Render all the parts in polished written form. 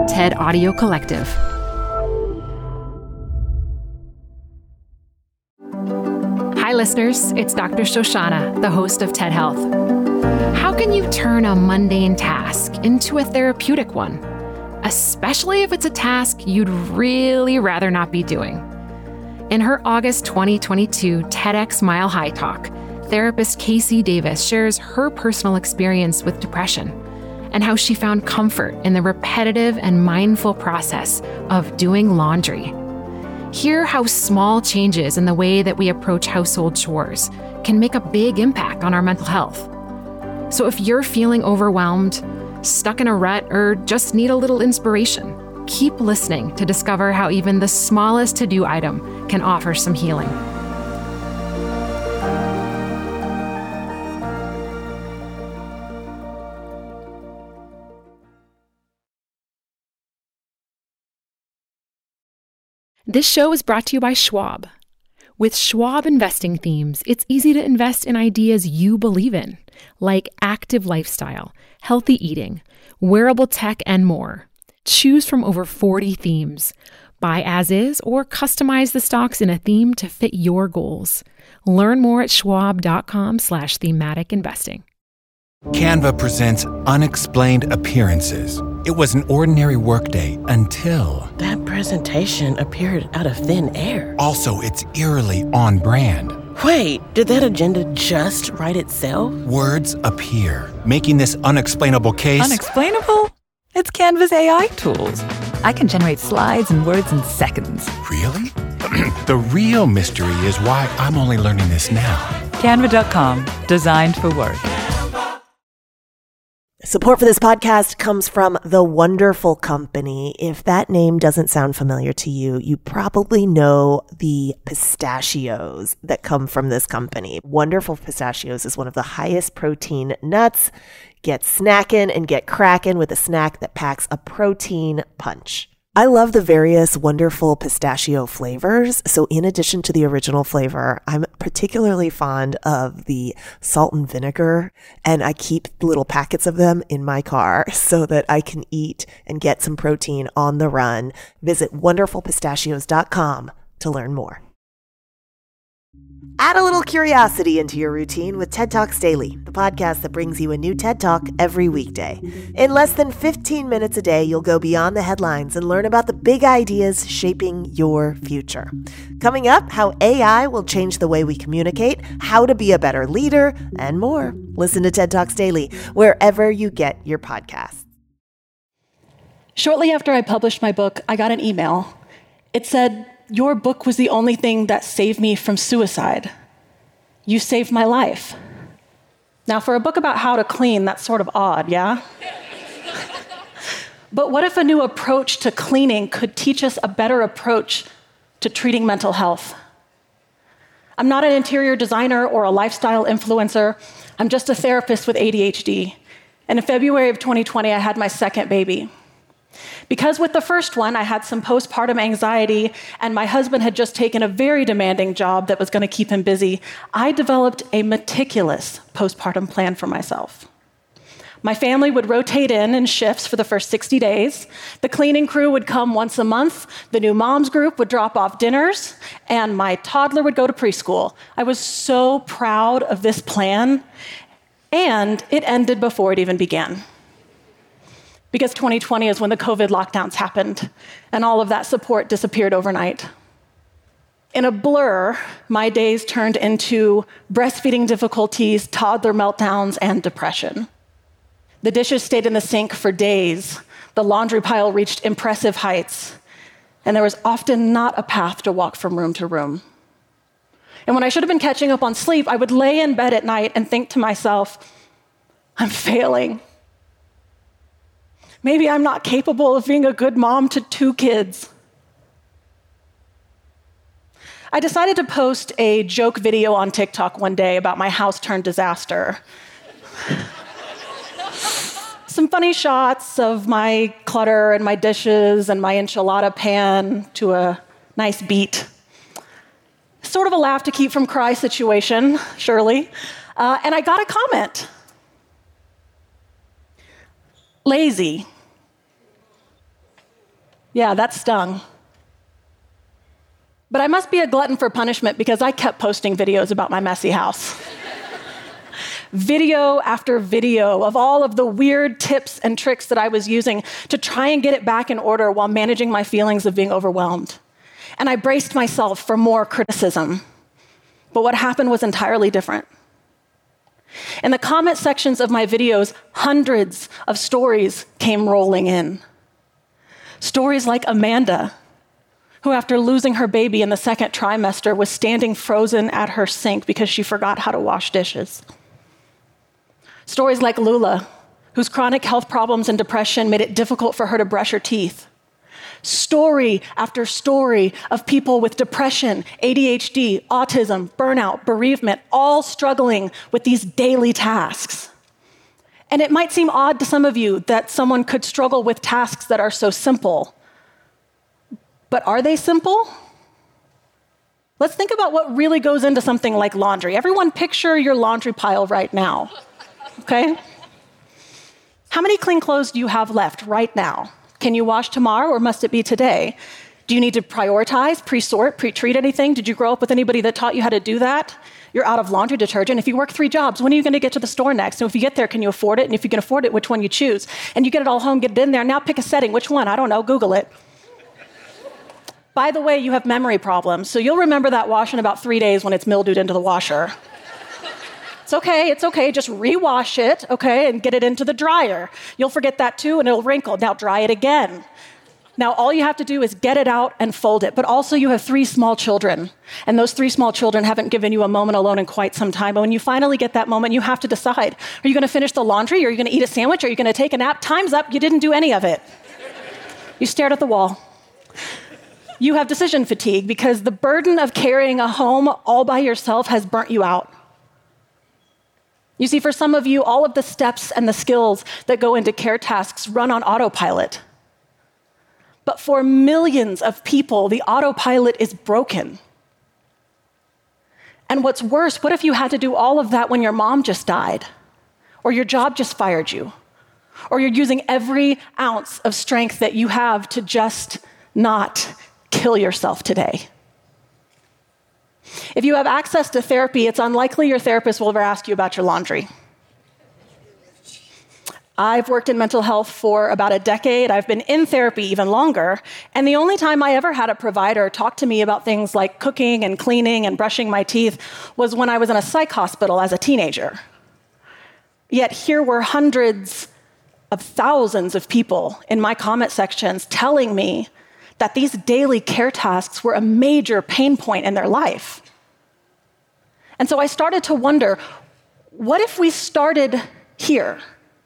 TED Audio Collective. Hi, listeners. It's Dr. Shoshana, the host of TED Health. How can you turn a mundane task into a therapeutic one, especially if it's a task you'd really rather not be doing? In her August 2022 TEDx Mile High talk, therapist Casey Davis shares her personal experience with depression and how she found comfort in the repetitive and mindful process of doing laundry. Hear how small changes in the way that we approach household chores can make a big impact on our mental health. So if you're feeling overwhelmed, stuck in a rut, or just need a little inspiration, keep listening to discover how even the smallest to-do item can offer some healing. This show is brought to you by Schwab. With Schwab investing themes, it's easy to invest in ideas you believe in, like active lifestyle, healthy eating, wearable tech, and more. Choose from over 40 themes. Buy as is or customize the stocks in a theme to fit your goals. Learn more at schwab.com/thematic investing. Canva presents Unexplained Appearances. It was an ordinary workday until... That presentation appeared out of thin air. Also, it's eerily on brand. Wait, did that agenda just write itself? Words appear, making this unexplainable case... Unexplainable? It's Canva's AI tools. I can generate slides and words in seconds. Really? The real mystery is why I'm only learning this now. Canva.com, designed for work. Support for this podcast comes from The Wonderful Company. If that name doesn't sound familiar to you, you probably know the pistachios that come from this company. Wonderful Pistachios is one of the highest protein nuts. Get snacking and get cracking with a snack that packs a protein punch. I love the various wonderful pistachio flavors. So in addition to the original flavor, I'm particularly fond of the salt and vinegar, and I keep little packets of them in my car so that I can eat and get some protein on the run. Visit wonderfulpistachios.com to learn more. Add a little curiosity into your routine with TED Talks Daily, the podcast that brings you a new TED Talk every weekday. In less than 15 minutes a day, you'll go beyond the headlines and learn about the big ideas shaping your future. Coming up, how AI will change the way we communicate, how to be a better leader, and more. Listen to TED Talks Daily wherever you get your podcasts. Shortly after I published my book, I got an email. It said, "Your book was the only thing that saved me from suicide. You saved my life." Now, for a book about how to clean, that's sort of odd, yeah? But what if a new approach to cleaning could teach us a better approach to treating mental health? I'm not an interior designer or a lifestyle influencer. I'm just a therapist with ADHD. And in February of 2020, I had my second baby. Because with the first one, I had some postpartum anxiety, and my husband had just taken a very demanding job that was going to keep him busy, I developed a meticulous postpartum plan for myself. My family would rotate in shifts for the first 60 days. The cleaning crew would come once a month. The new moms group would drop off dinners, and my toddler would go to preschool. I was so proud of this plan, and it ended before it even began. Because 2020 is when the COVID lockdowns happened, and all of that support disappeared overnight. In a blur, my days turned into breastfeeding difficulties, toddler meltdowns, and depression. The dishes stayed in the sink for days. The laundry pile reached impressive heights, and there was often not a path to walk from room to room. And when I should have been catching up on sleep, I would lay in bed at night and think to myself, I'm failing. Maybe I'm not capable of being a good mom to 2 kids. I decided to post a joke video on TikTok one day about my house turned disaster. Some funny shots of my clutter and my dishes and my enchilada pan to a nice beat. Sort of a laugh to keep from cry situation, surely. And I got a comment. Lazy. Yeah, that stung. But I must be a glutton for punishment because I kept posting videos about my messy house. Video after video of all of the weird tips and tricks that I was using to try and get it back in order while managing my feelings of being overwhelmed. And I braced myself for more criticism. But what happened was entirely different. In the comment sections of my videos, hundreds of stories came rolling in. Stories like Amanda, who after losing her baby in the second trimester was standing frozen at her sink because she forgot how to wash dishes. Stories like Lula, whose chronic health problems and depression made it difficult for her to brush her teeth. Story after story of people with depression, ADHD, autism, burnout, bereavement, all struggling with these daily tasks. And it might seem odd to some of you that someone could struggle with tasks that are so simple. But are they simple? Let's think about what really goes into something like laundry. Everyone picture your laundry pile right now, okay? How many clean clothes do you have left right now? Can you wash tomorrow or must it be today? Do you need to prioritize, pre-sort, pre-treat anything? Did you grow up with anybody that taught you how to do that? You're out of laundry detergent. If you work 3 jobs, when are you going to get to the store next? And if you get there, can you afford it? And if you can afford it, which one you choose? And you get it all home, get it in there. Now pick a setting. Which one? I don't know. Google it. By the way, you have memory problems, so you'll remember that wash in about 3 days when it's mildewed into the washer. It's okay, just rewash it, okay, and get it into the dryer. You'll forget that too, and it'll wrinkle. Now dry it again. Now all you have to do is get it out and fold it. But also you have 3 small children, and those 3 small children haven't given you a moment alone in quite some time. But when you finally get that moment, you have to decide, are you gonna finish the laundry? Are you gonna eat a sandwich? Are you gonna take a nap? Time's up, you didn't do any of it. You stared at the wall. You have decision fatigue because the burden of carrying a home all by yourself has burnt you out. You see, for some of you, all of the steps and the skills that go into care tasks run on autopilot. But for millions of people, the autopilot is broken. And what's worse, what if you had to do all of that when your mom just died? Or your job just fired you? Or you're using every ounce of strength that you have to just not kill yourself today? If you have access to therapy, it's unlikely your therapist will ever ask you about your laundry. I've worked in mental health for about a decade. I've been in therapy even longer. And the only time I ever had a provider talk to me about things like cooking and cleaning and brushing my teeth was when I was in a psych hospital as a teenager. Yet here were hundreds of thousands of people in my comment sections telling me that these daily care tasks were a major pain point in their life. And so I started to wonder, what if we started here?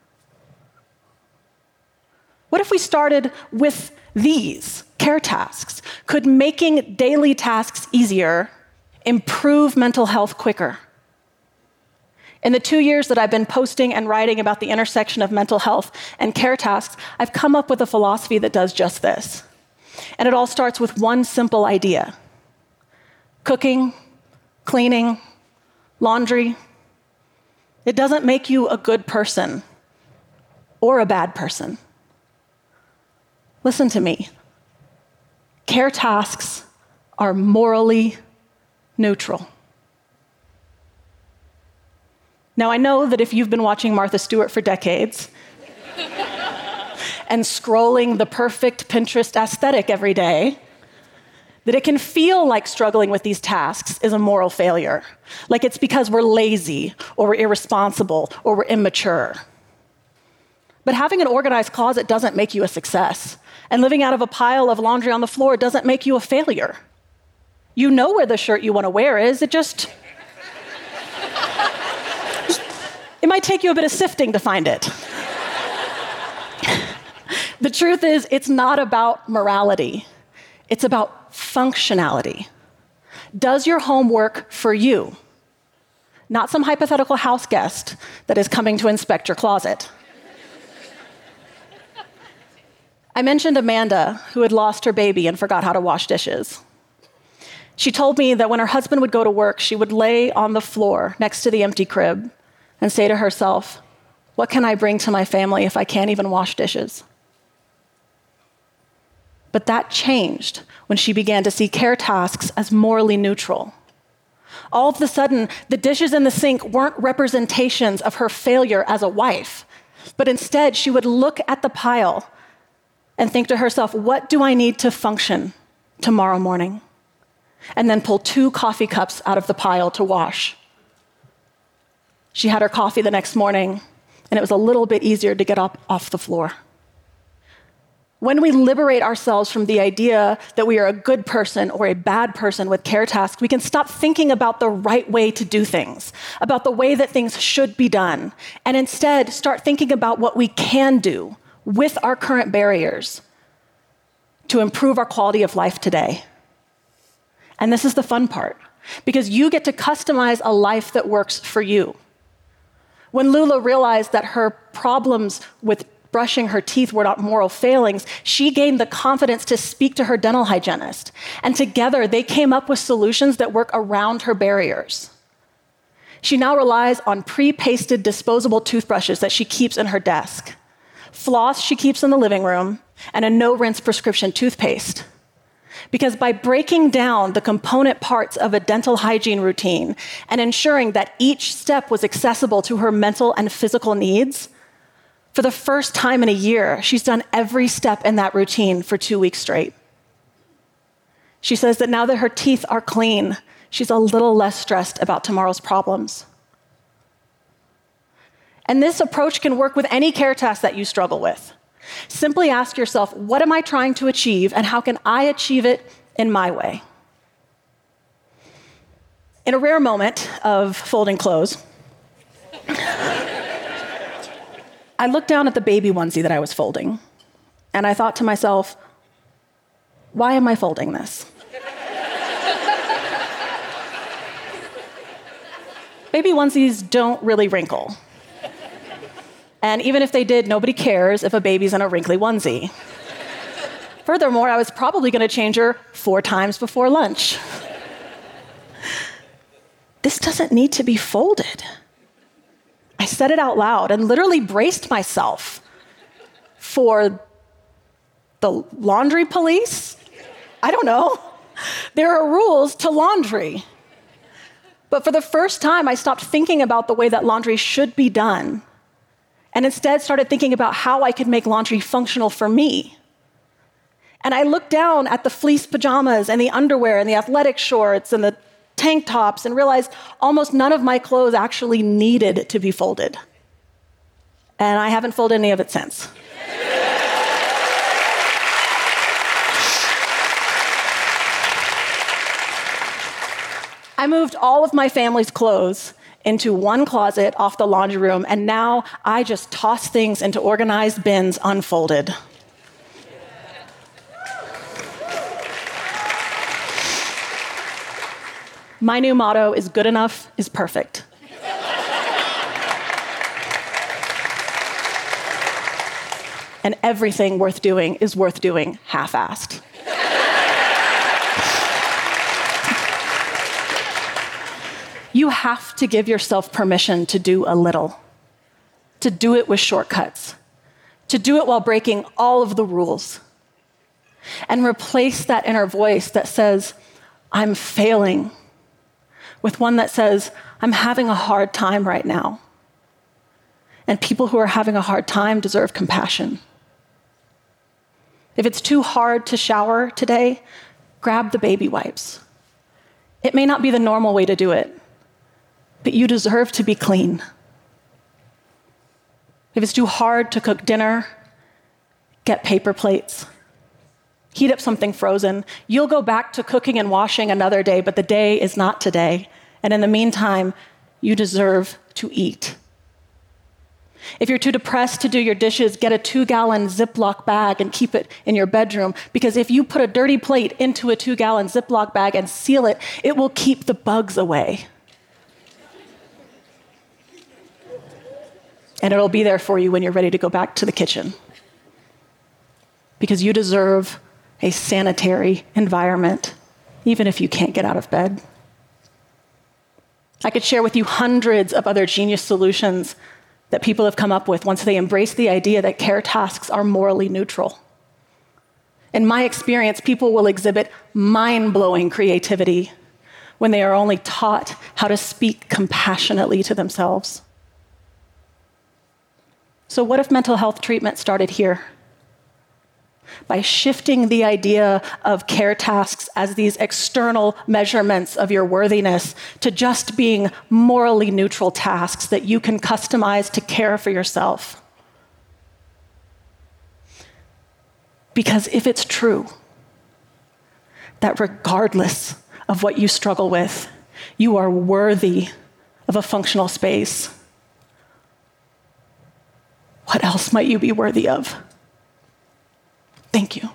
What if we started with these care tasks? Could making daily tasks easier improve mental health quicker? In the 2 years that I've been posting and writing about the intersection of mental health and care tasks, I've come up with a philosophy that does just this. And it all starts with one simple idea. Cooking, cleaning, laundry. It doesn't make you a good person or a bad person. Listen to me. Care tasks are morally neutral. Now, I know that if you've been watching Martha Stewart for decades, and scrolling the perfect Pinterest aesthetic every day, that it can feel like struggling with these tasks is a moral failure. Like it's because we're lazy, or we're irresponsible, or we're immature. But having an organized closet doesn't make you a success. And living out of a pile of laundry on the floor doesn't make you a failure. You know where the shirt you want to wear is, it might take you a bit of sifting to find it. The truth is, it's not about morality. It's about functionality. Does your home work for you? Not some hypothetical house guest that is coming to inspect your closet. I mentioned Amanda, who had lost her baby and forgot how to wash dishes. She told me that when her husband would go to work, she would lay on the floor next to the empty crib and say to herself, "What can I bring to my family if I can't even wash dishes?" But that changed when she began to see care tasks as morally neutral. All of a sudden, the dishes in the sink weren't representations of her failure as a wife, but instead she would look at the pile and think to herself, what do I need to function tomorrow morning? And then pull 2 coffee cups out of the pile to wash. She had her coffee the next morning, and it was a little bit easier to get up off the floor. When we liberate ourselves from the idea that we are a good person or a bad person with care tasks, we can stop thinking about the right way to do things, about the way that things should be done, and instead start thinking about what we can do with our current barriers to improve our quality of life today. And this is the fun part, because you get to customize a life that works for you. When Lula realized that her problems with brushing her teeth were not moral failings, she gained the confidence to speak to her dental hygienist. And together, they came up with solutions that work around her barriers. She now relies on pre-pasted disposable toothbrushes that she keeps in her desk, floss she keeps in the living room, and a no-rinse prescription toothpaste. Because by breaking down the component parts of a dental hygiene routine and ensuring that each step was accessible to her mental and physical needs, for the first time in a year, she's done every step in that routine for 2 weeks straight. She says that now that her teeth are clean, she's a little less stressed about tomorrow's problems. And this approach can work with any care task that you struggle with. Simply ask yourself, what am I trying to achieve, and how can I achieve it in my way? In a rare moment of folding clothes, I looked down at the baby onesie that I was folding, and I thought to myself, why am I folding this? Baby onesies don't really wrinkle. And even if they did, nobody cares if a baby's in a wrinkly onesie. Furthermore, I was probably going to change her 4 times before lunch. This doesn't need to be folded. I said it out loud and literally braced myself for the laundry police. I don't know. There are rules to laundry. But for the first time, I stopped thinking about the way that laundry should be done and instead started thinking about how I could make laundry functional for me. And I looked down at the fleece pajamas and the underwear and the athletic shorts and the tank tops and realized almost none of my clothes actually needed to be folded. And I haven't folded any of it since. I moved all of my family's clothes into one closet off the laundry room, and now I just toss things into organized bins unfolded. My new motto is good enough is perfect. And everything worth doing is worth doing half-assed. You have to give yourself permission to do a little, to do it with shortcuts, to do it while breaking all of the rules, and replace that inner voice that says, I'm failing, with one that says, I'm having a hard time right now. And people who are having a hard time deserve compassion. If it's too hard to shower today, grab the baby wipes. It may not be the normal way to do it, but you deserve to be clean. If it's too hard to cook dinner, get paper plates. Heat up something frozen. You'll go back to cooking and washing another day, but the day is not today. And in the meantime, you deserve to eat. If you're too depressed to do your dishes, get a 2-gallon Ziploc bag and keep it in your bedroom. Because if you put a dirty plate into a 2-gallon Ziploc bag and seal it, it will keep the bugs away. And it'll be there for you when you're ready to go back to the kitchen. Because you deserve a sanitary environment, even if you can't get out of bed. I could share with you hundreds of other genius solutions that people have come up with once they embrace the idea that care tasks are morally neutral. In my experience, people will exhibit mind-blowing creativity when they are only taught how to speak compassionately to themselves. So what if mental health treatment started here? By shifting the idea of care tasks as these external measurements of your worthiness to just being morally neutral tasks that you can customize to care for yourself. Because if it's true that regardless of what you struggle with, you are worthy of a functional space, what else might you be worthy of? Thank you.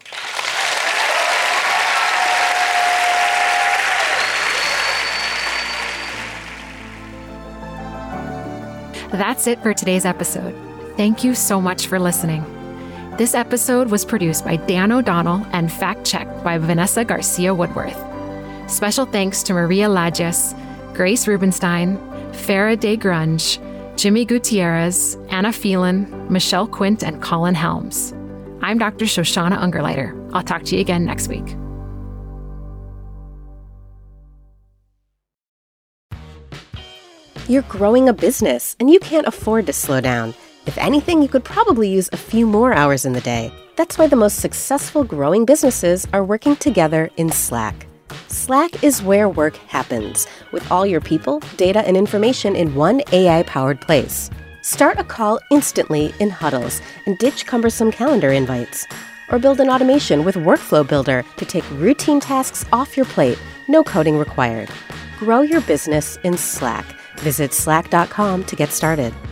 That's it for today's episode. Thank you so much for listening. This episode was produced by Dan O'Donnell and fact-checked by Vanessa Garcia Woodworth. Special thanks to Maria Lajes, Grace Rubenstein, Farah Day Grunge, Jimmy Gutierrez, Anna Phelan, Michelle Quint, and Colin Helms. I'm Dr. Shoshana Ungerleider. I'll talk to you again next week. You're growing a business, and you can't afford to slow down. If anything, you could probably use a few more hours in the day. That's why the most successful growing businesses are working together in Slack. Slack is where work happens, with all your people, data, and information in one AI-powered place. Start a call instantly in huddles and ditch cumbersome calendar invites. Or build an automation with Workflow Builder to take routine tasks off your plate, no coding required. Grow your business in Slack. Visit slack.com to get started.